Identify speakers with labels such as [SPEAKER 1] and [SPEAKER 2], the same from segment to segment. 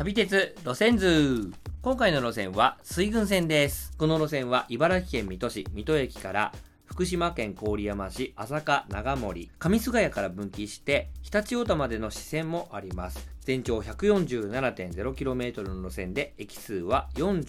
[SPEAKER 1] 旅鉄路線図。今回の路線は水郡線です。この路線は茨城県水戸市水戸駅から福島県郡山市朝霞長森上菅谷から分岐して常陸太田までの支線もあります。全長 147.0km の路線で駅数は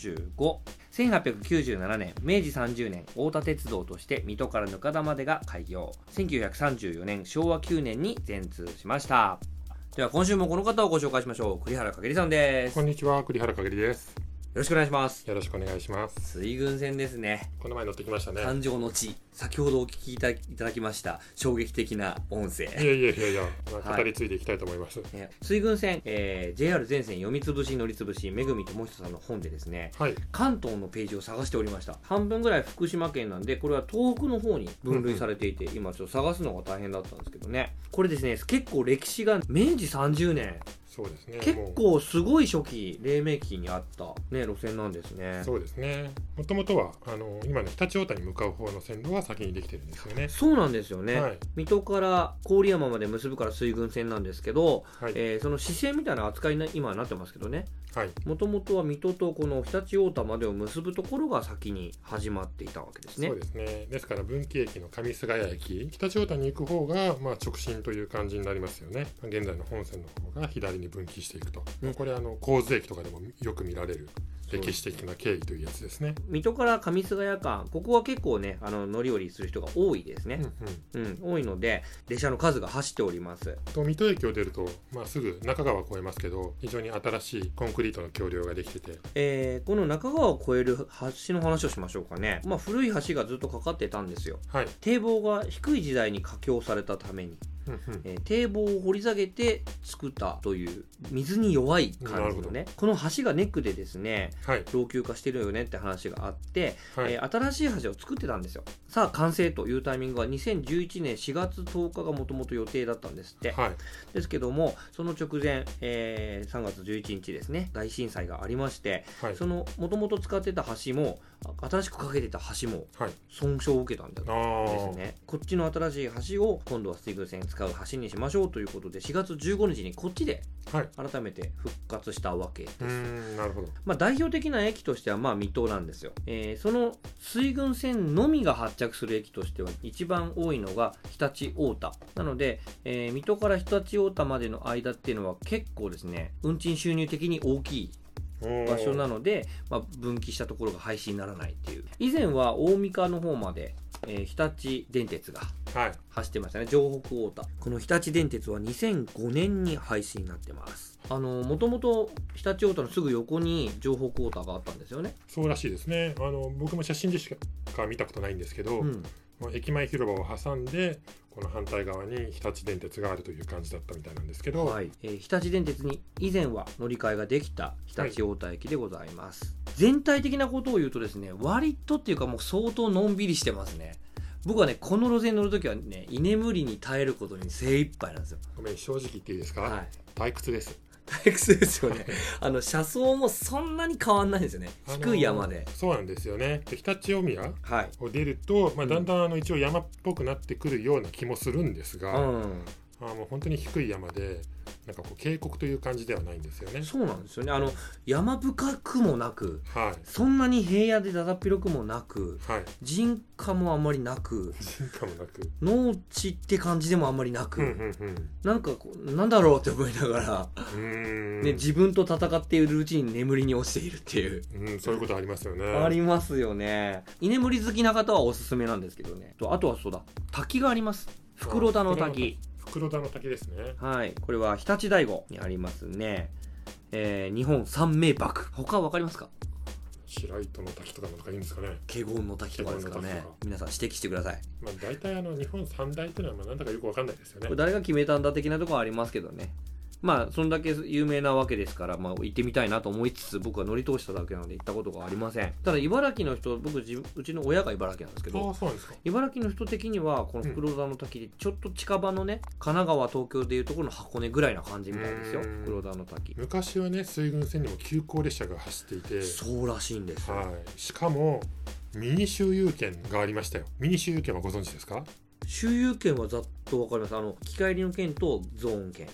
[SPEAKER 1] 45。1897年明治30年太田鉄道として水戸から額田までが開業。1934年昭和9年に全通しました。では今週もこの方をご紹介しましょう。栗原かげりさんです。
[SPEAKER 2] こんにちは、栗原かげりです。
[SPEAKER 1] よろしくお願いします。
[SPEAKER 2] よろしくお願いします。
[SPEAKER 1] 水郡線ですね。
[SPEAKER 2] この前乗ってきましたね。
[SPEAKER 1] 誕生の地。先ほどお聞きいただきました衝撃的な音声。
[SPEAKER 2] いや、語り継いでいきたいと思います。
[SPEAKER 1] 水郡線、JR 全線読みつぶし乗りつぶしめぐみともひとさんの本でですね、関東のページを探しておりました。半分ぐらい福島県なんで、これは東北の方に分類されていて、今ちょっと探すのが大変だったんですけどね。これですね、結構歴史が明治30年。
[SPEAKER 2] そうですね。
[SPEAKER 1] 結構すごい初期黎明期にあった、ね、路線なんですね。
[SPEAKER 2] そうですね。もともとは今の常陸太田に向かう方の線路は先にできてるんですよね。
[SPEAKER 1] そうなんですよね。水戸から郡山まで結ぶから水郡線なんですけど、その支線みたいな扱いに今はなってますけどね。もともとは水戸とこの常陸太田までを結ぶところが先に始まっていたわけですね。
[SPEAKER 2] そうですね。ですから分岐駅の上菅谷駅、常陸太田に行く方が直進という感じになりますよね。現在の本線の方が左に分岐していくと、これ神津駅とかでもよく見られる歴史的な経緯というやつですね。
[SPEAKER 1] 水戸から上菅谷間、ここは結構ね乗り降りする人が多いですね。多いので列車の数が走っております。
[SPEAKER 2] 水戸駅を出ると、すぐ中川を越えますけど、非常に新しいコンクリートの橋梁ができてて、
[SPEAKER 1] この中川を越える橋の話をしましょうかね。古い橋がずっとかかってたんですよ。堤防が低い時代に架橋されたために堤防を掘り下げて作ったという水に弱い感じのね、この橋がネックでですね、老朽化してるよねって話があって、新しい橋を作ってたんですよ。さあ完成というタイミングは2011年4月10日がもともと予定だったんですって、ですけどもその直前、3月11日ですね、大震災がありまして、そのもともと使ってた橋も新しくかけてた橋も損傷を受けたんですね。こっちの新しい橋を今度は水郡線使う橋にしましょうということで、4月15日にこっちで改めて復活したわけです。
[SPEAKER 2] なるほど。
[SPEAKER 1] 代表的な駅としては水戸なんですよ。その水郡線のみが発着する駅としては一番多いのが常陸太田なので、水戸から常陸太田までの間っていうのは結構ですね、運賃収入的に大きい場所なので、分岐したところが廃止にならないっていう。以前は大三河の方まで、日立電鉄が走ってましたね。城北太田。この日立電鉄は2005年に廃止になってます。もともと日立太田のすぐ横に城北太田があったんですよね。
[SPEAKER 2] そうらしいですね。僕も写真でしか見たことないんですけど、駅前広場を挟んでこの反対側に日立電鉄があるという感じだったみたいなんですけど、
[SPEAKER 1] 日立電鉄に以前は乗り換えができた日立太田駅でございます。全体的なことを言うとですね、割とっていうかもう相当のんびりしてますね。僕はね、この路線に乗るときはね、居眠りに耐えることに精一杯なんですよ。
[SPEAKER 2] ごめん、正直言っていいですか？退屈です。
[SPEAKER 1] 退屈ですよね。車窓もそんなに変わんないんですよね。低い山で。
[SPEAKER 2] そうなんですよね。で、常陸大宮を出ると、だんだん一応山っぽくなってくるような気もするんですが、もう本当に低い山で、なんかこう渓谷という感じではないんですよね。
[SPEAKER 1] そうなんですよね。山深くもなく、そんなに平野でだだっ広くもなく、人家もあんまりなく、農地って感じでもあんまりなく、なんかなんだろうって思いながら、自分と戦っているうちに眠りに落ちているっていう、
[SPEAKER 2] そういうことありますよね。
[SPEAKER 1] ありますよね。居眠り好きな方はおすすめなんですけどね。あとはそうだ、滝があります。袋田の滝。
[SPEAKER 2] 袋田の滝ですね。
[SPEAKER 1] これは日立大吾にありますね。日本三名瀑。他は分かりますか？
[SPEAKER 2] 白糸の滝とかなんかいいんですかね。
[SPEAKER 1] 華厳の滝とかですかね。皆さん指摘してください。
[SPEAKER 2] 大体日本三大というのはなんだかよく分かんないですよね。
[SPEAKER 1] これ誰が決めたんだ的なところはありますけどね。そんだけ有名なわけですから、行ってみたいなと思いつつ、僕は乗り通しただけなので行ったことがありません。ただ茨城の人、うちの親が茨城なんですけど、茨城の人的にはこの袋田の滝でちょっと近場のね、神奈川東京でいうところの箱根ぐらいな感じみたいですよ。袋田の滝、
[SPEAKER 2] 昔はね、水郡線にも急行列車が走っていて、
[SPEAKER 1] そうらしいんですよ。
[SPEAKER 2] しかもミニ周遊券がありましたよ。ミニ周遊券はご存知ですか？
[SPEAKER 1] 周遊券はざっとわかります。行き帰りの券とゾーン券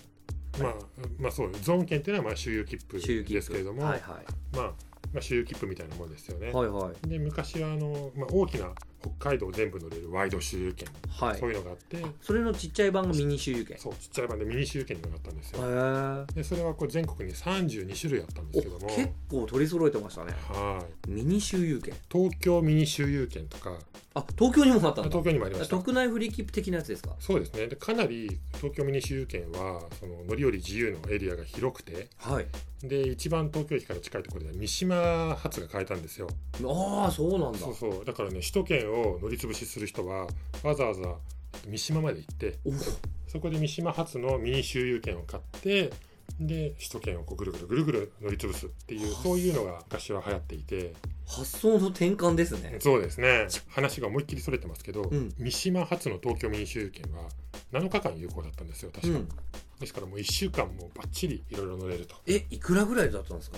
[SPEAKER 2] まあそうゾーン券っていうのはまあ周遊切符ですけれども、
[SPEAKER 1] はいはい、
[SPEAKER 2] まあ周遊切符みたいなもんですよね。
[SPEAKER 1] はいはい、
[SPEAKER 2] で昔は大きな北海道全部乗れるワイド周遊券、はい、そういうのがあって、
[SPEAKER 1] それのちっちゃい版がミニ周遊券。
[SPEAKER 2] そうちっちゃい版でミニ周遊券っていうのがあったんですよ。でそれはこう全国に32種類あったんですけども、
[SPEAKER 1] 結構取り揃えてましたね。
[SPEAKER 2] はい、
[SPEAKER 1] ミニ周遊券、
[SPEAKER 2] 東京ミニ周遊券とか、
[SPEAKER 1] 東京にもあったんだ。
[SPEAKER 2] 東京にもありました。
[SPEAKER 1] 特内フリー切符的なやつですか。
[SPEAKER 2] そうですね。でかなり東京ミニ周遊券はその乗り降り自由のエリアが広くて、
[SPEAKER 1] はい、
[SPEAKER 2] で一番東京駅から近いところでは三島発が変えたんですよ。
[SPEAKER 1] ああそうなんだ。
[SPEAKER 2] そうだからね、首都圏を乗り潰しする人はわざわざ三島まで行って、そこで三島発のミニ周遊券を買って、で首都圏をこうぐるぐる乗り潰すっていう、そういうのが昔は流行っていて、
[SPEAKER 1] 発想の転換ですね。
[SPEAKER 2] そうですね。話が思いっきりそれてますけど、三島発の東京ミニ周遊券は7日間有効だったんですよ確か、ですからもう1週間もバッチリいろいろ乗れると。
[SPEAKER 1] いくらぐらいだったんですか。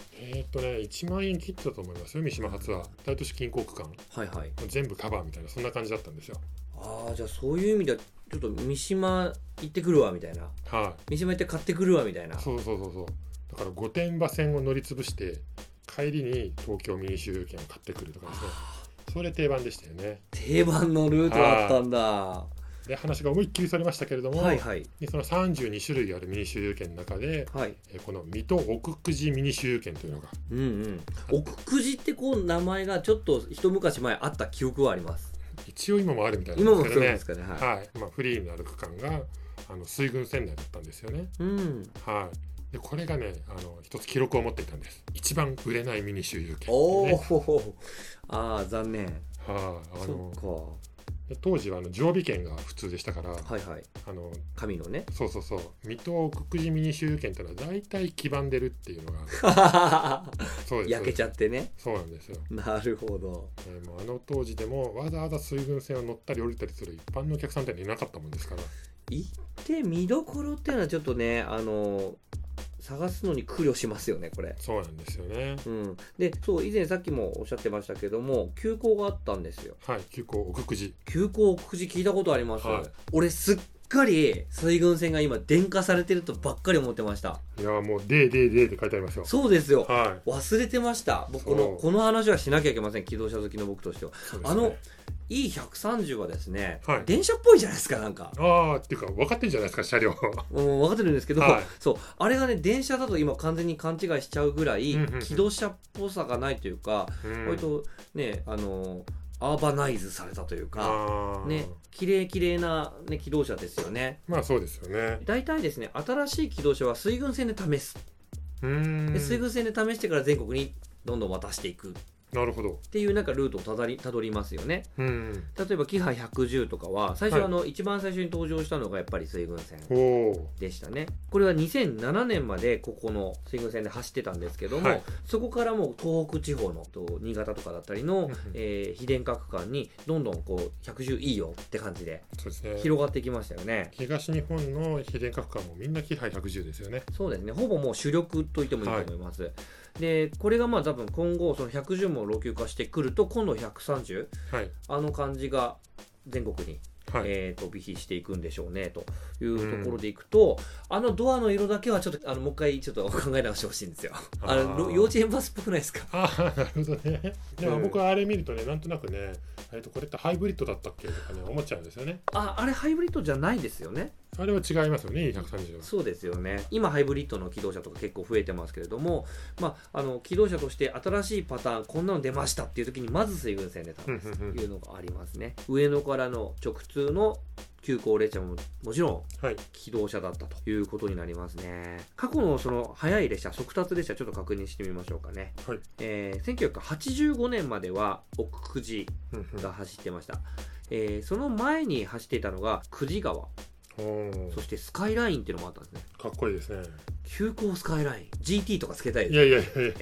[SPEAKER 2] 1万円切ってたと思いますよ三島発は。大都市近郊区間、はいはい、全部カバーみたいな、そんな感じだったんですよ。
[SPEAKER 1] じゃあそういう意味ではちょっと三島行ってくるわみたいな、はい、三島行って買ってくるわみたいな。
[SPEAKER 2] そうだから御殿場線を乗り潰して帰りに東京ミニ周遊券を買ってくるとかですね、それ定番でしたよね。
[SPEAKER 1] 定番のルートだったんだ。
[SPEAKER 2] で話が思いっきりそれましたけれども、
[SPEAKER 1] はいはい、
[SPEAKER 2] でその32種類あるミニ周遊券の中で、はい、この水戸奥久慈ミニ周遊券というのが、
[SPEAKER 1] 奥久慈ってこう名前がちょっと一昔前あった記憶はあります。
[SPEAKER 2] 一応今もあるみたいなんですけどね。
[SPEAKER 1] 今もそうですかね。はい、
[SPEAKER 2] フリーになる区間が水郡線内だったんですよね。はい。でこれがね一つ記録を持っていたんです。一番売れないミニ周遊券、ね、
[SPEAKER 1] 残念。
[SPEAKER 2] そっか。で当時は常備券が普通でしたから、はいはい、
[SPEAKER 1] 紙のね、
[SPEAKER 2] そう水戸奥久慈ミニ周遊券ってのは大体黄ばんでるっていうのが
[SPEAKER 1] そうです焼けちゃってね。
[SPEAKER 2] そうなんですよ。
[SPEAKER 1] なるほど。
[SPEAKER 2] もう当時でもわざわざ水郡線を乗ったり降りたりする一般のお客さんっていなかったもんですから、
[SPEAKER 1] 行って見どころっていうのはちょっとね探すのに苦慮しますよねこれ。
[SPEAKER 2] そうなんですよね。
[SPEAKER 1] で以前さっきもおっしゃってましたけども急行があったんですよ。
[SPEAKER 2] はい、急行奥久慈。
[SPEAKER 1] 急行奥久慈聞いたことあります、はい、俺すっかり水郡線が今電化されてるとばっかり思ってました。
[SPEAKER 2] いやもうでって書いてありますよ。
[SPEAKER 1] そうですよ、はい、忘れてました。僕この話はしなきゃいけません。機動車好きの僕としては、ね、E130 はですね、はい、電車っぽいじゃないですか。なんか
[SPEAKER 2] っていうか分かってるじゃないですか車両
[SPEAKER 1] 分かってるんですけど、はい、そうあれがね電車だと今完全に勘違いしちゃうぐらい機動車っぽさがないというか、割とねアーバナイズされたというかね、綺麗な、ね、機動車ですよね。
[SPEAKER 2] まあそうですよね。
[SPEAKER 1] 大体ですね新しい機動車は水郡線で試す。で水郡線で試してから全国にどんどん渡していく。
[SPEAKER 2] なるほど。
[SPEAKER 1] っていうなんかルートをたどりますよね。例えばキハ110とかは最初一番最初に登場したのがやっぱり水郡線でしたね。これは2007年までここの水郡線で走ってたんですけども、そこからもう東北地方の新潟とかだったりの非電化区間にどんどんこう110いいよって感じで広がってきましたよね。
[SPEAKER 2] 東日本の非電化区間もみんなキハ110ですよね。
[SPEAKER 1] そうですね。ほぼもう主力と言ってもいいと思います。でこれが多分今後その110も老朽化してくると今度130、感じが全国に、飛び火していくんでしょうねというところでいくと、ドアの色だけはちょっともう一回ちょっと考え直してほしいんですよ。幼稚園バスっぽくないですか。
[SPEAKER 2] なるほどね。でも僕はあれ見るとねなんとなくねこれってハイブリッドだったっけとかね思っちゃうんですよね。
[SPEAKER 1] あれハイブリッドじゃないですよね。
[SPEAKER 2] あれは違いますよね130は。
[SPEAKER 1] そうですよね。今ハイブリッドの機動車とか結構増えてますけれども、機動車として新しいパターンこんなの出ましたっていう時にまず水郡線で試すというのがありますね。上野からの直通の急行列車ももちろん機動車だったということになりますね。過去のその速い列車速達列車ちょっと確認してみましょうかね。1985年までは奥久慈が走ってました。その前に走っていたのが久慈川、そしてスカイラインっていうのもあったんですね。
[SPEAKER 2] かっこいいですね。
[SPEAKER 1] 急行スカイライン GT とかつけたいです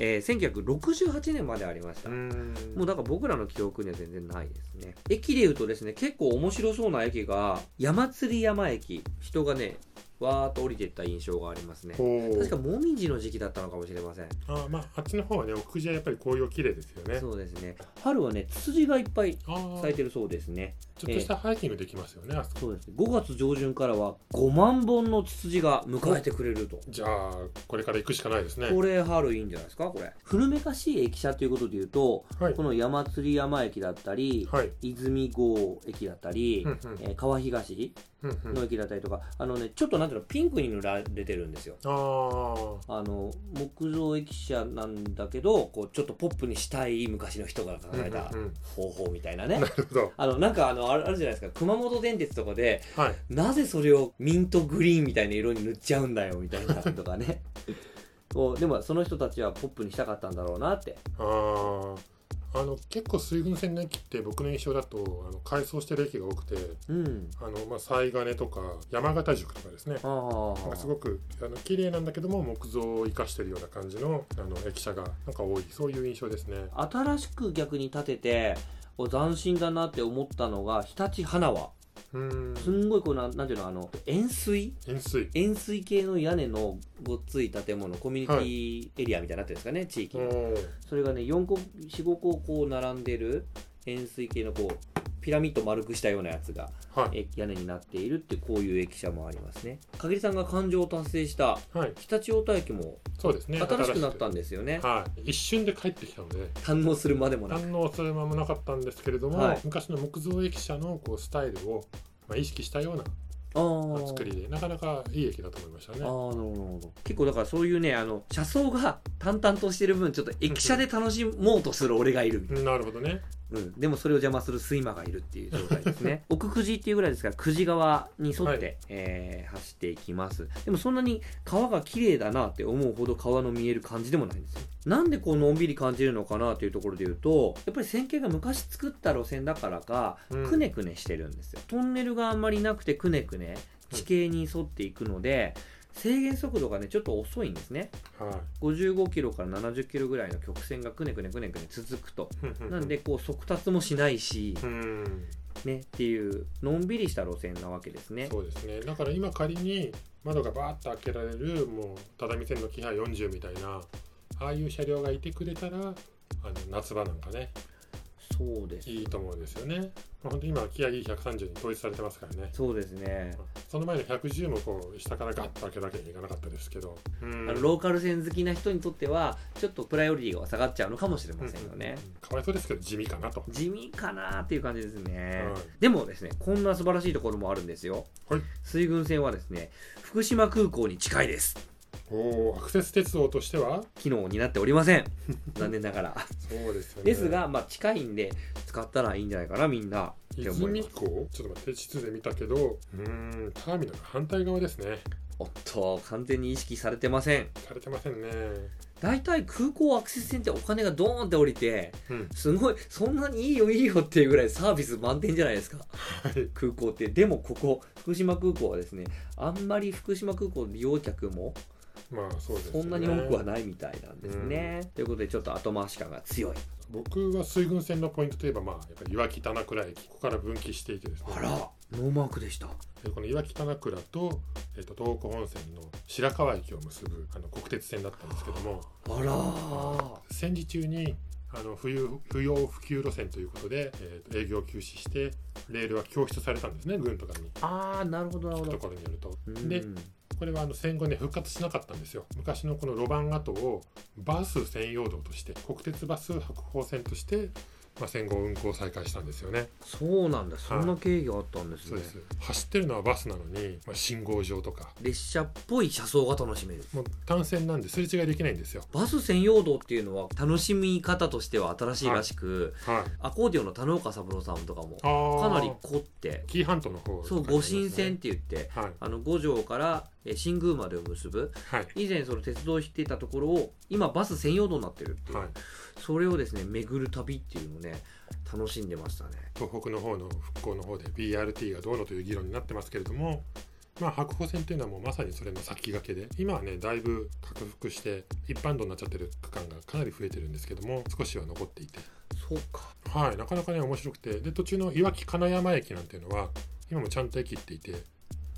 [SPEAKER 1] 。1968年までありました。もうだから僕らの記憶には全然ないですね。駅でいうとですね結構面白そうな駅が山釣山駅、人がねわーっと降りていった印象がありますね。確かもみじの時期だったのかもしれません。
[SPEAKER 2] あっちの方はね、奥久慈はやっぱり紅葉綺麗ですよね。
[SPEAKER 1] そうですね。春はね、ツツジがいっぱい咲いてるそうですね。
[SPEAKER 2] ちょっとしたハイキングできますよね、あそこ。
[SPEAKER 1] そうです。5月上旬からは5万本のツツジが迎えてくれると。
[SPEAKER 2] じゃあこれから行くしかないですね。
[SPEAKER 1] これ春いいんじゃないですか。これ古めかしい駅舎ということでいうと、この山釣山駅だったり、泉郷駅だったり、川東の駅だったりとか、ちょっとなんていうの、ピンクに塗られてるんですよ。木造駅舎なんだけど、こうちょっとポップにしたい昔の人が考えた方法みたいなね。
[SPEAKER 2] なるほど。
[SPEAKER 1] なんかあるじゃないですか、熊本電鉄とかで、なぜそれをミントグリーンみたいな色に塗っちゃうんだよみたいなとかね。でもその人たちはポップにしたかったんだろうなって。
[SPEAKER 2] 結構水郡線の駅って僕の印象だと改装してる駅が多くて、西金とか山形宿とかですね、すごく綺麗なんだけども木造を生かしてるような感じの駅舎がなんか多い、そういう印象ですね。
[SPEAKER 1] 新しく逆に建てて斬新だなって思ったのが日立花輪。すんごいこうなんていうの、円錐系の屋根のごっつい建物、コミュニティエリアみたいになってるんですかね、地域の。それがね4個4、5個こう並んでる円錐系のこうピラミッド丸くしたようなやつが、屋根になっているってこういう駅舎もありますね。影さんが環状を達成した常陸太田駅もそうですね、新しくなったんですよね。
[SPEAKER 2] 一瞬で帰ってきたので
[SPEAKER 1] 堪能するまでもな
[SPEAKER 2] かったんですけれども、昔の木造駅舎のこうスタイルを意識したような作りでなかなかいい駅だと思いましたね。
[SPEAKER 1] なるほど。結構だからそういうね、車窓が淡々としてる分ちょっと駅舎で楽しもうとする俺がいるみたいな。
[SPEAKER 2] なるほどね。
[SPEAKER 1] でもそれを邪魔する睡魔がいるっていう状態ですね。奥久慈っていうぐらいですから久慈川に沿って、走っていきます。でもそんなに川が綺麗だなって思うほど川の見える感じでもないんですよ。なんでこうのんびり感じるのかなというところで言うと、やっぱり線形が昔作った路線だからかくねくねしてるんですよ。トンネルがあんまりなくてくねくね地形に沿っていくので、制限速度がねちょっと遅いんですね。55キロから70キロぐらいの曲線がくねくね続くと。なんでこう速達もしないし、ねっていうのんびりした路線なわけですね。
[SPEAKER 2] そうですね。だから今仮に窓がバーッと開けられるもう只見線のキハ40みたいなああいう車両がいてくれたら夏場なんかね。
[SPEAKER 1] そうです。
[SPEAKER 2] いいと思うんですよね。本当に今キア E130 に統一されてますからね。
[SPEAKER 1] そうですね。
[SPEAKER 2] その前の110もこう下からガッと開けるわけにいかなかったですけど、
[SPEAKER 1] ローカル線好きな人にとってはちょっとプライオリティが下がっちゃうのかもしれませんよね。
[SPEAKER 2] かわいそうですけど地味かなと。
[SPEAKER 1] 地味かなっていう感じですね。でもですね、こんな素晴らしいところもあるんですよ。水郡線はですね、福島空港に近いです。
[SPEAKER 2] アクセス鉄道としては
[SPEAKER 1] 機能になっておりません。残念ながら。
[SPEAKER 2] そうですよね。
[SPEAKER 1] ですが、近いんで使ったらいいんじゃないかな、みんな。
[SPEAKER 2] 泉港？ちょっと待って、地図で見たけど、ターミナル反対側ですね。
[SPEAKER 1] おっと、完全に意識されてません。
[SPEAKER 2] されてませんね。
[SPEAKER 1] だいたい空港アクセス線ってお金がドーンって降りて、すごいそんなにいいよっていうぐらいサービス満点じゃないですか、空港って。でもここ福島空港はですね、あんまり福島空港利用客も
[SPEAKER 2] そうですね、
[SPEAKER 1] そんなに多くはないみたいなんですね。ということでちょっと後回し感が強い。
[SPEAKER 2] 僕は水郡線のポイントといえば、やっぱり岩木棚倉駅、ここから分岐していてですね。
[SPEAKER 1] あら、ノーマークでした。
[SPEAKER 2] この岩木棚倉と、東北本線の白河駅を結ぶ国鉄線だったんですけども、戦時中に不要不急路線ということで、営業休止してレールは供出されたんですね、軍とかに。
[SPEAKER 1] なるほどなるほど。
[SPEAKER 2] ところによると。でこれは戦後ね復活しなかったんですよ。昔のこの路盤跡をバス専用道として国鉄バス白鳳線として戦後運行を再開したんですよね。
[SPEAKER 1] そうなんだ、そんな経緯があったんですね。
[SPEAKER 2] そうです。走ってるのはバスなのに、信号場とか
[SPEAKER 1] 列車っぽい車窓が楽しめる。
[SPEAKER 2] もう単線なんですれ違いできないんですよ。
[SPEAKER 1] バス専用道っていうのは楽しみ方としては新しいらしく、アコーディオンの田之岡三郎さんとかもかなり凝って
[SPEAKER 2] 紀伊半島の方、
[SPEAKER 1] そう五神線って言って、五条から新宮までを結ぶ、以前その鉄道を引いていたところを今バス専用道になってるっていう、それをですね巡る旅っていうのをね楽しんでましたね。
[SPEAKER 2] 東北の方の復興の方で BRT がどうのという議論になってますけれども、白鳳線というのはもうまさにそれの先駆けで、今はねだいぶ拡幅して一般道になっちゃってる区間がかなり増えてるんですけども、少しは残っていて、
[SPEAKER 1] そうか、
[SPEAKER 2] なかなかね面白くて、で途中の岩木金山駅なんていうのは今もちゃんと駅っていて、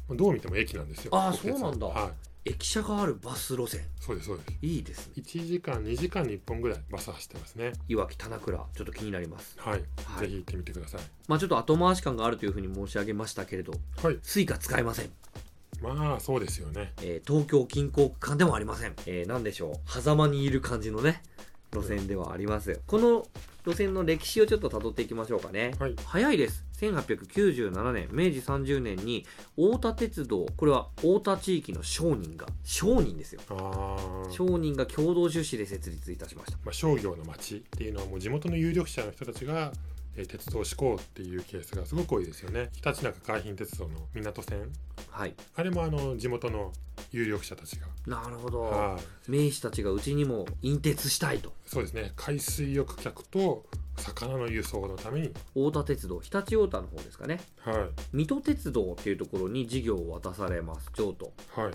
[SPEAKER 2] どう見ても駅なんですよ。
[SPEAKER 1] ああ、そうなんだ。
[SPEAKER 2] はい、
[SPEAKER 1] 駅舎があるバス路線。
[SPEAKER 2] そうですそうです。
[SPEAKER 1] いいですね。
[SPEAKER 2] 1時間2時間に1本ぐらいバス走ってますね。
[SPEAKER 1] いわき棚倉、ちょっと気になります。
[SPEAKER 2] はい、ぜひ行ってみてください。
[SPEAKER 1] まあちょっと後回し感があるというふうに申し上げましたけれど、
[SPEAKER 2] はい、
[SPEAKER 1] スイカ使えません。
[SPEAKER 2] まあそうですよね。
[SPEAKER 1] 東京近郊区間でもありません。なんでしょう、狭間にいる感じのね路線ではあります。この路線の歴史をちょっと辿っていきましょうかね。
[SPEAKER 2] はい、早
[SPEAKER 1] いです。1897年明治30年に太田鉄道、これは太田地域の商人ですよ。商人が共同出資で設立いたしました。
[SPEAKER 2] まあ、商業の町っていうのはもう地元の有力者の人たちが鉄道を志向っていうケースがすごく多いですよね。ひたちなか海浜鉄道の港線、
[SPEAKER 1] はい、
[SPEAKER 2] あれも地元の有力者たちが。
[SPEAKER 1] なるほど、名士たちがうちにも引鉄したいと。
[SPEAKER 2] そうですね。海水浴客と魚の輸送のために
[SPEAKER 1] 太田鉄道、常陸太田の方ですかね、
[SPEAKER 2] はい、
[SPEAKER 1] 水戸鉄道っていうところに事業を渡されます。譲渡、
[SPEAKER 2] はい、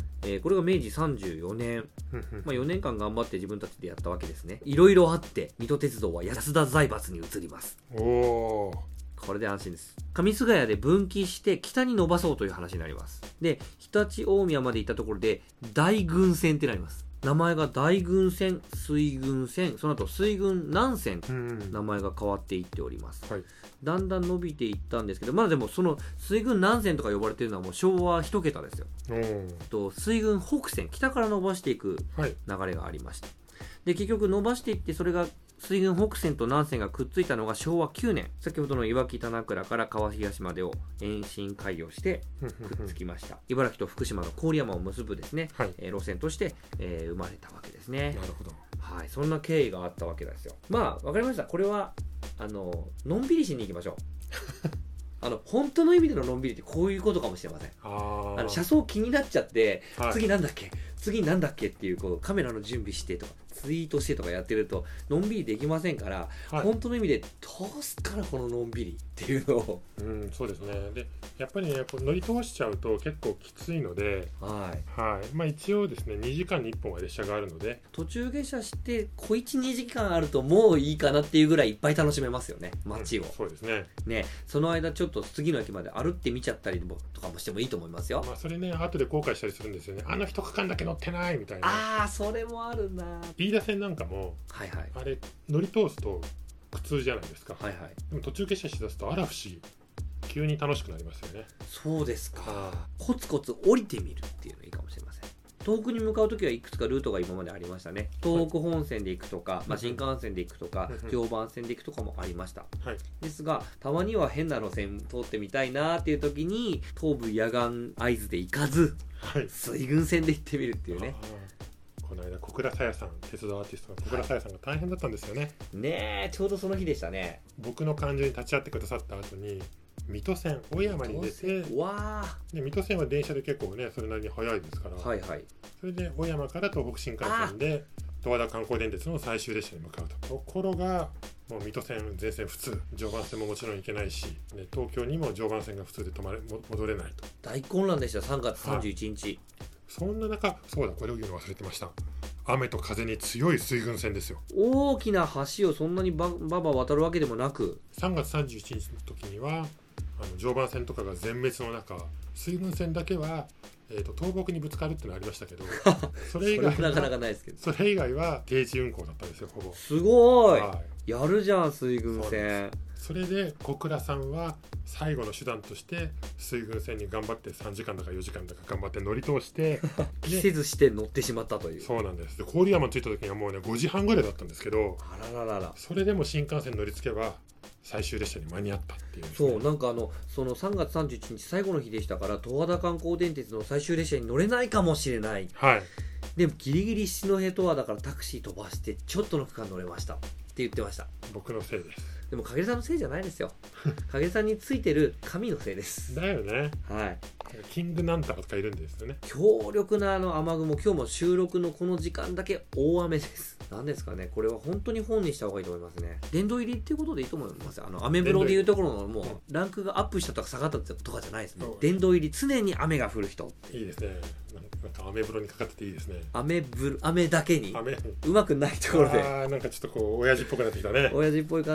[SPEAKER 1] これが明治34年まあ4年間頑張って自分たちでやったわけですね。いろいろあって水戸鉄道は安田財閥に移ります。
[SPEAKER 2] おー、
[SPEAKER 1] これで安心です。上菅谷で分岐して北に伸ばそうという話になります。で、常陸大宮まで行ったところで大郡線ってなります。名前が大郡線、水郡線、その後水郡南線、名前が変わっていっております。
[SPEAKER 2] はい、
[SPEAKER 1] だんだん伸びていったんですけど、まだでもその水郡南線とか呼ばれているのはもう昭和1桁ですよ。水郡北線、北から伸ばしていく流れがありました。で、結局伸ばしていって、それが水郡北線と南線がくっついたのが昭和9年、先ほどのいわき棚倉から川東までを延伸開業してくっつきました。茨城と福島の郡山を結ぶですね、はい、路線として、生まれたわけですね。
[SPEAKER 2] なるほど。
[SPEAKER 1] はい、そんな経緯があったわけですよ。まあわかりました。これはのんびりしに行きましょう。本当の意味でののんびりってこういうことかもしれません。車窓気になっちゃって、はい、次なんだっけっていう、カメラの準備してとかツイートしてとかやってるとのんびりできませんから、はい、本当の意味でどうすっからこののんびりっていうのを、
[SPEAKER 2] そうですね。でやっぱりね、乗り通しちゃうと結構きついので、はいはい、まあ一応ですね2時間に1本は列車があるので、
[SPEAKER 1] 途中下車して小 1,2 時間あるともういいかなっていうぐらいいっぱい楽しめますよね、街を。
[SPEAKER 2] そうですね。
[SPEAKER 1] その間ちょっと次の駅まで歩ってみちゃったりとかもしてもいいと思いますよ。
[SPEAKER 2] まあそれね、後で後悔したりするんですよね。あの一区間だけ乗ってないみたいな。
[SPEAKER 1] それもあるな。
[SPEAKER 2] 飯田線なんかも、はいはい、あれ乗り通すと苦痛じゃないですか。はいはい、でも途中下車しだすとあら不思議、急に楽しくなりますよね。
[SPEAKER 1] そうですか。コツコツ降りてみるっていうのいいかもしれません。東北に向かうときはいくつかルートが今までありましたね。東北本線で行くとか、新幹線で行くとか、常磐線で行くとかもありました、はい、ですがたまには変な路線通ってみたいなっていう時に東武野岩会津で行かず、はい、水郡線で行ってみるっていうね。
[SPEAKER 2] この間小倉沙耶さん、鉄道アーティストの小倉沙耶さんが大変だったんですよね。
[SPEAKER 1] ねえ、ちょうどその日でしたね。
[SPEAKER 2] 僕の感情に立ち会ってくださった後に水戸線小山に出て、で水戸線は電車で結構ねそれなりに早いですから、はいはい、それで小山から東北新幹線で十和田観光電鉄の最終列車に向かうところが、もう水戸線全線普通、常磐線ももちろん行けないし、ね、東京にも常磐線が普通で戻れないと
[SPEAKER 1] 大混乱でした。3月31日、
[SPEAKER 2] そんな中、そうだ、これを言うの忘れてました。雨と風に強い水郡線ですよ。
[SPEAKER 1] 大きな橋をそんなにババ渡るわけでもなく、
[SPEAKER 2] 3月31日の時には常磐線とかが全滅の中、水郡線だけは、倒木にぶつかるっていうのありましたけどそれ以外は
[SPEAKER 1] なかなかないですけど、
[SPEAKER 2] それ以外は定時運行だったんですよ、ほぼ。
[SPEAKER 1] すごい、はい、やるじゃん水郡線。
[SPEAKER 2] それで小倉さんは最後の手段として水郡線に頑張って3時間だか4時間だか頑張って乗り通して
[SPEAKER 1] 気せずして乗ってしまったという。
[SPEAKER 2] そうなんです。で郡山に着いた時にはもうね5時半ぐらいだったんですけど、それでも新幹線乗り継げば最終列車に間に合ったっていう、ね、
[SPEAKER 1] そうなんかその3月31日最後の日でしたから、十和田観光電鉄の最終列車に乗れないかもしれない、はい、でもギリギリ七戸十和田からタクシー飛ばしてちょっとの区間乗れましたって言ってました。
[SPEAKER 2] 僕のせいです。
[SPEAKER 1] でも影さんのせいじゃないですよ影さんについてる神のせいです
[SPEAKER 2] だよね。
[SPEAKER 1] はい、
[SPEAKER 2] キングなんたらとかいるんですよね。
[SPEAKER 1] 強力な雨雲、今日も収録のこの時間だけ大雨です。なんですかね、これは本当に本にした方がいいと思いますね。殿堂入りっていうことでいいと思います。アメブロでいうところのもうランクがアップしたとか下がったとかじゃないですね。殿堂入り、常に雨が降る人。
[SPEAKER 2] いいですね。なんかアメブロにかかってていいですね。
[SPEAKER 1] 雨だけにうまくないところで
[SPEAKER 2] なんかちょっとこう親父っぽくなってきたね。
[SPEAKER 1] 親父っぽい感じでで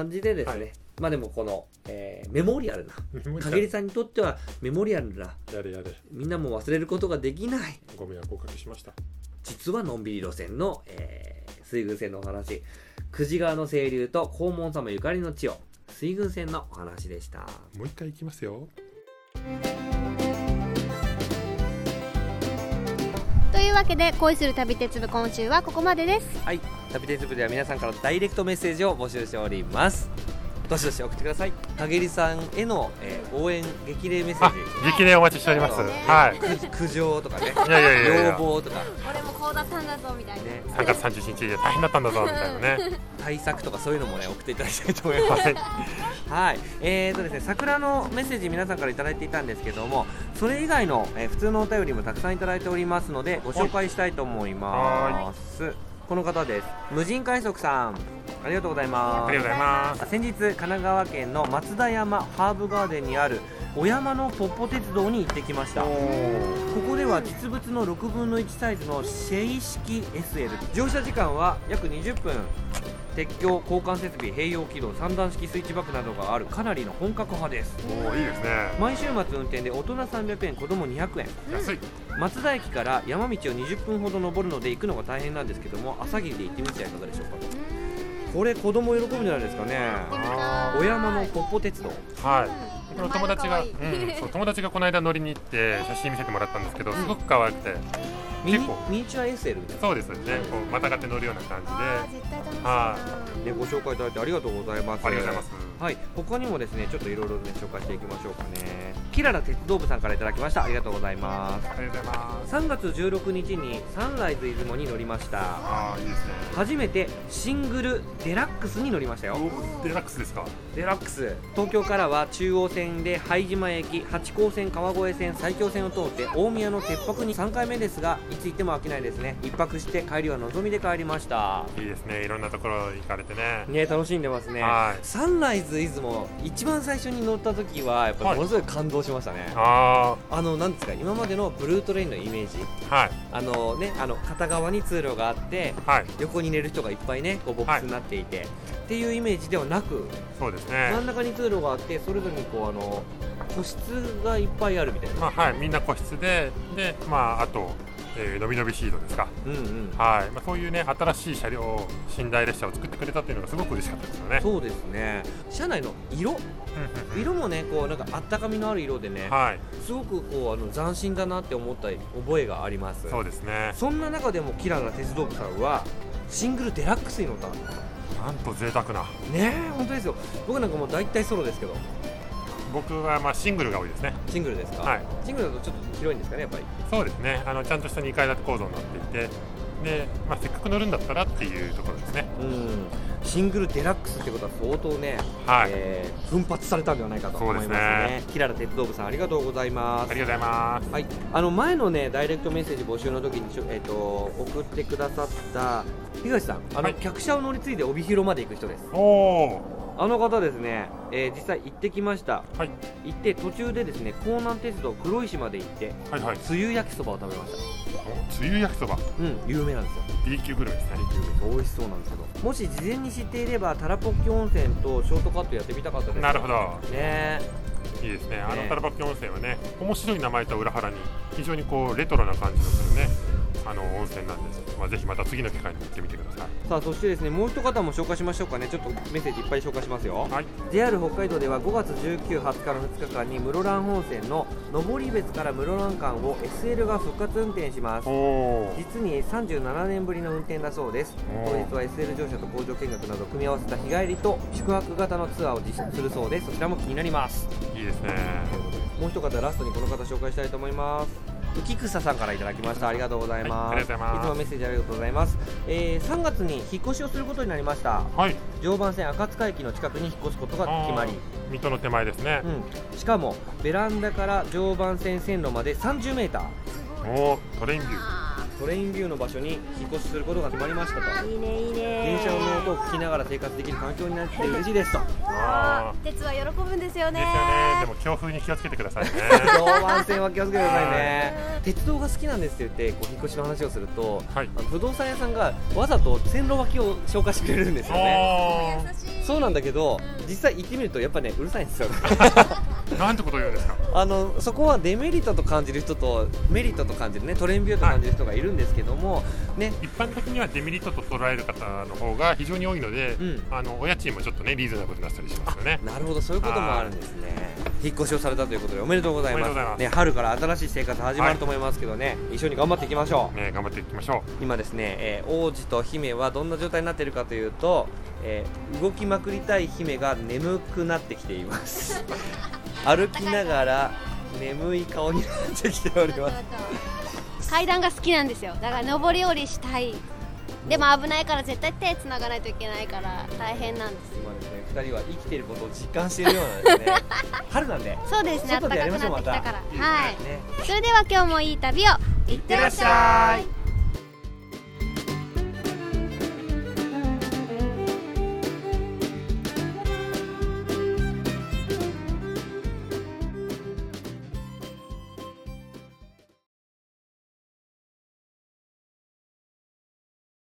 [SPEAKER 1] ですね、まあでもこの、メモリアルな陰さんにとってはメモリアルなみんなも忘れることができない
[SPEAKER 2] ご迷惑をおかけしました。
[SPEAKER 1] 実はのんびり路線の、水軍線のお話、久慈川の清流と黄門様ゆかりの地を水軍線のお話でした。
[SPEAKER 2] もう一回いきますよ。
[SPEAKER 3] というわけで恋する旅鉄部、今週はここまでです。
[SPEAKER 1] はい、旅鉄部では皆さんからダイレクトメッセージを募集しております。どしどし送ってください。陰さんへの、応援激励メッセージ、
[SPEAKER 2] 激励お待ちしております。はい、
[SPEAKER 1] 苦情とかね、要望とか、
[SPEAKER 3] 俺も幸田さんだぞみたいな、
[SPEAKER 2] 3月31日で大変だったんだぞみたいなね
[SPEAKER 1] 対策とかそういうのもね送っていただきたいと思います。はい、ですね、桜のメッセージ皆さんからいただいていたんですけども、それ以外の、普通のお便りもたくさんいただいておりますのでご紹介したいと思います。この方です。無人快速さん、ありがとうございます。
[SPEAKER 2] ありがとうございます。
[SPEAKER 1] 先日神奈川県の松田山ハーブガーデンにある小山のポッポ鉄道に行ってきました。ここでは実物の6分の1サイズのシェイ式 SL、 乗車時間は約20分、鉄橋、交換設備、併用軌道、3段式スイッチバックなどがあるかなりの本格派です。
[SPEAKER 2] いいですね。
[SPEAKER 1] 毎週末運転で大人300円、子供200円、
[SPEAKER 2] 安い。
[SPEAKER 1] 松田駅から山道を20分ほど登るので行くのが大変なんですけども、朝霧で行ってみてはいかがでしょうかと。これ子供喜ぶんじゃないですかね。小山のポッポ鉄道、
[SPEAKER 2] はい、この友達が、そう友達がこの間乗りに行って写真見せてもらったんですけど、すごく可愛くて、
[SPEAKER 1] 結構ミニチュア SL みたいな。
[SPEAKER 2] そうですね、こうまたがって乗るような感じで、
[SPEAKER 3] 絶対楽しそう
[SPEAKER 1] ね、ご紹介いただいてありがとうございます。
[SPEAKER 2] ありがとうございます。
[SPEAKER 1] はい、他にもですね、ちょっといろいろね紹介していきましょうかね。キララ鉄道部さんからいただきました。ありがとうございます。
[SPEAKER 2] ありがとうございます。
[SPEAKER 1] 3月16日にサンライズ出雲に乗りました。
[SPEAKER 2] いいですね。
[SPEAKER 1] 初めてシングルデラックスに乗りましたよ。
[SPEAKER 2] デラックスですか。
[SPEAKER 1] デラックス、東京からは中央線で拝島駅、八高線、川越線、埼京線を通って大宮の鉄泊に3回目ですが、いつ行っても飽きないですね。1泊して帰りはのぞみで帰りました。
[SPEAKER 2] いいですね、いろんなところ行かれてね。
[SPEAKER 1] ね、楽しんでますね。サンライズ出雲、一番最初に乗った時はやっぱりものすごい感動しましたね。なんですか、今までのブルートレインのイメージ、片側に通路があって、横に寝る人がいっぱいね、こうボックスになっていて、っていうイメージではなく、
[SPEAKER 2] そうですね、
[SPEAKER 1] 真ん中に通路があって、それぞれにこう個室がいっぱいあるみたいな。
[SPEAKER 2] みんな個室で、あとのびのびシートですか。そういうね、新しい車両、寝台列車を作ってくれたっていうのがすごく嬉しかったですよね。
[SPEAKER 1] そうですね。車内の色もね、こうなんかあったかみのある色でね、すごくこう斬新だなって思った覚えがあります。
[SPEAKER 2] そうですね。
[SPEAKER 1] そんな中でもキララ鉄道部さんはシングルデラックスに乗った。
[SPEAKER 2] なんと贅沢な。
[SPEAKER 1] ね、本当ですよ。僕なんかもう大体ソロですけど。
[SPEAKER 2] 僕はシングルが多いですね。
[SPEAKER 1] シングルですか。シングルだとちょっと広いんですかね、やっぱり。
[SPEAKER 2] そうですね、ちゃんとした2階建て構造になっていて、で、せっかく乗るんだったらっていうところですね。
[SPEAKER 1] シングルデラックスってことは相当ね、奮発されたんではないかと思いますね。キララ鉄道部さん、ありがとうございます。
[SPEAKER 2] ありがとうございます。
[SPEAKER 1] はい、前のねダイレクトメッセージ募集の時に送ってくださった東さん、客車を乗り継いで帯広まで行く人です。あの方ですね、実際行ってきました。行って途中でですね、江南鉄道黒石まで行って、つゆ焼きそばを食べました。
[SPEAKER 2] つゆ焼きそば、
[SPEAKER 1] 有名なんですよ。
[SPEAKER 2] B 級グルメですね。
[SPEAKER 1] 美味しそうなんですけど、もし事前に知っていればタラポッキ温泉とショートカットやってみたかったです。
[SPEAKER 2] なるほど
[SPEAKER 1] ね。
[SPEAKER 2] いいですね。タラポッキ温泉はね、面白い名前と裏腹に非常にこうレトロな感じのするね、温泉なんです。ぜひまた次の機会に行ってみてください。
[SPEAKER 1] さあ、そしてですね、もう一方も紹介しましょうかね。ちょっとメッセージいっぱい紹介しますよ。JR 北海道では5月19、20日の2日間に室蘭本線の登別から室蘭間を SL が復活運転します。実に37年ぶりの運転だそうです。当日は SL 乗車と工場見学など組み合わせた日帰りと宿泊型のツアーを実施するそうです。そちらも気になります。
[SPEAKER 2] いいですね。
[SPEAKER 1] もう一方ラストにこの方紹介したいと思います。浮草さんからいただきました。ありがとうございます。いつもメッセージありがとうございます。3月に引っ越しをすることになりました。常磐線赤塚駅の近くに引っ越すことが決まり、
[SPEAKER 2] 水戸の手前ですね。
[SPEAKER 1] しかもベランダから常磐線線路まで 30m。
[SPEAKER 2] トレインビュー。
[SPEAKER 1] トレインビューの場所に引っ越しすることが決まりましたと。
[SPEAKER 3] いいね、いいね。
[SPEAKER 1] 電車の音を聞きながら生活できる環境になって嬉しいですと。
[SPEAKER 3] 鉄は喜ぶんですよね。
[SPEAKER 2] ですよね。でも強風に気をつけてくださいね。
[SPEAKER 1] 常磐線は気をつけてくださいね。鉄道が好きなんですって言って引っ越しの話をすると、不動産屋さんがわざと線路脇を紹介してくれるんですよね。 そうなんだけど、実際行ってみるとやっぱねうるさいんですよ
[SPEAKER 2] なんてこと言うんですか。
[SPEAKER 1] そこはデメリットと感じる人とメリットと感じるね、トレンビューと感じる人がいるんですけども、ね、
[SPEAKER 2] 一般的にはデメリットと捉える方の方が非常に多いので、お家賃もちょっとねリーズナブルになったりしますよね。
[SPEAKER 1] なるほど、そういうこともあるんですね。引っ越しをされたということでおめでとうございますね。春から新しい生活始まると思いますけどね、一緒に頑張っていきましょう。
[SPEAKER 2] 頑張っていきましょう。
[SPEAKER 1] 今ですね、王子と姫はどんな状態になっているかというと、動きまくりたい姫が眠くなってきています歩きながら眠い顔になってきております
[SPEAKER 3] 階段が好きなんですよ。だから上り下りしたい。でも危ないから絶対手つながないといけないから大変なんです。
[SPEAKER 1] 今ですね、2人は生きていることを実感しているようなんですね春なんで
[SPEAKER 3] そうですね、暖かくなってきたから、はい、
[SPEAKER 1] ね、
[SPEAKER 3] それでは今日もいい旅をいってらっしゃい。